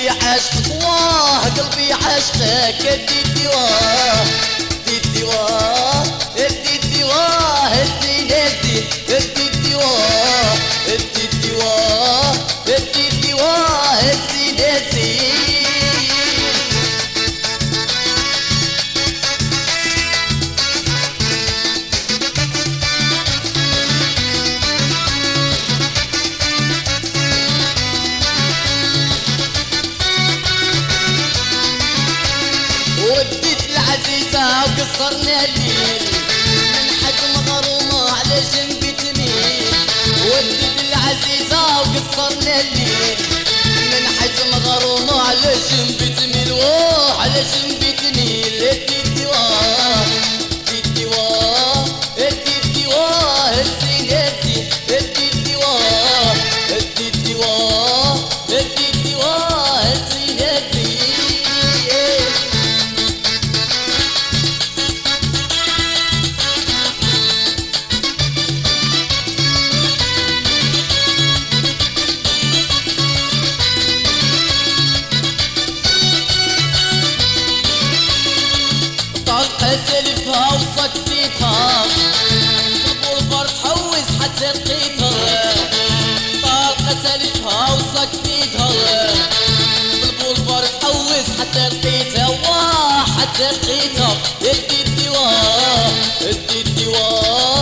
قلبي عشقك واه قلبي عشقك اديتي واه اديتي واه اديتي واه الزين الزين اديتي واه اديتي واه اديتي واه الزين الزين وديت العزيزة وقصرنا الليل من حجم غرومة على جنبي تميل وديت العزيزة وقصرنا الليل من حجم غرومة على جنبي تميل واه على جنبي تميل اديتي واه اديتي واه اديتي واه الزين الزين اديتي واه اديتي واه اديتي واه الزين الزين طلقة سلفها وصكيتها البولفر تحوس حتى لقيتها طلقة سلفها وصكيتها البولفر تحوس حتى لقيتها واه حتى لقيتها اديتي واه اديتي واه